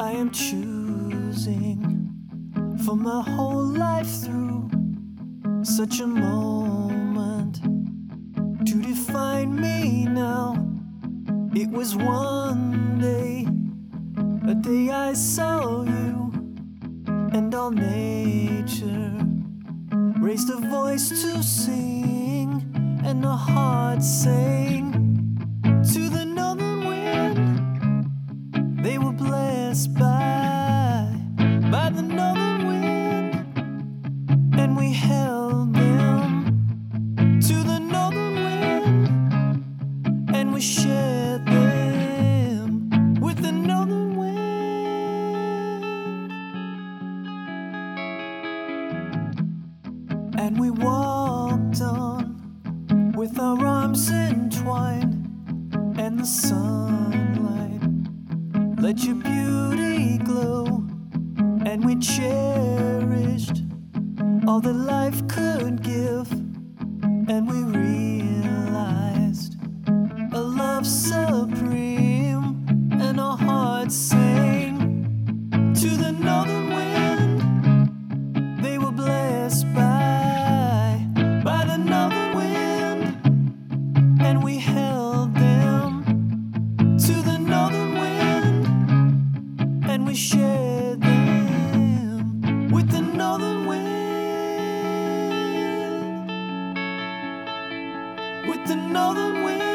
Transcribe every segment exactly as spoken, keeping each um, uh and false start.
I am choosing for my whole life through such a moment to define me now. It was one day, a day I saw you, and all nature raised a voice to sing, and a heart sang to the northern wind. They were blessed by, by the northern wind, and we held them to the northern wind, and we shared them with the northern wind. And we walked on with our arms entwined, and the sunlight let your beauty glow, and we cherished all that life could give, and we realized a love supreme, and our hearts sang to the northern wind. They were blessed by, by the northern wind, and we held them to the northern wind, and we shared them with the northern wind, with the northern wind.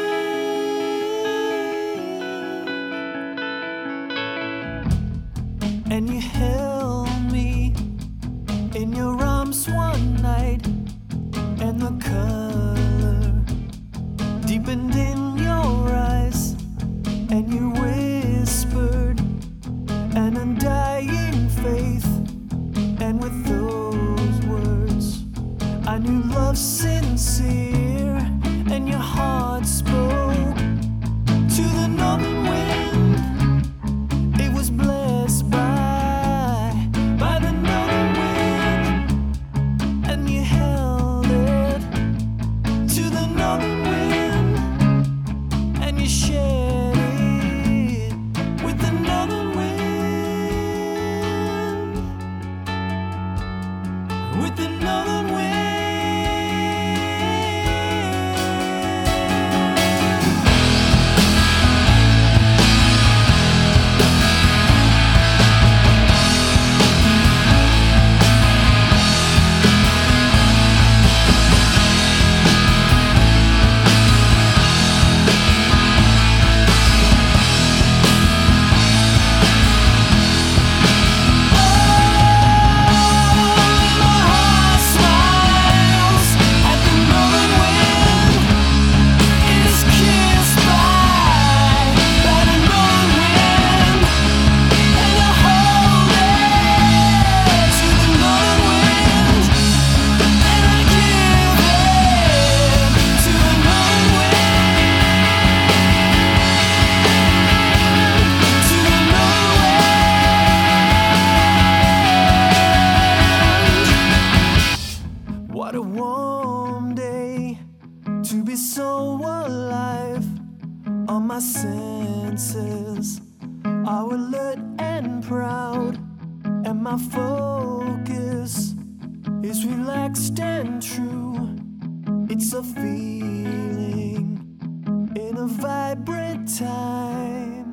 And you held me in your arms one night, and the color deepened in your eyes, and you whispered an undying faith, and with those words I knew love sincere, and your heart spoke to the northern wind. It was blessed by, by the northern wind, and you held it to the northern wind, and you shared it with the northern wind, with the northern wind. What a warm day to be so alive. All my senses are alert and proud, and my focus is relaxed and true. It's a feeling in a vibrant time.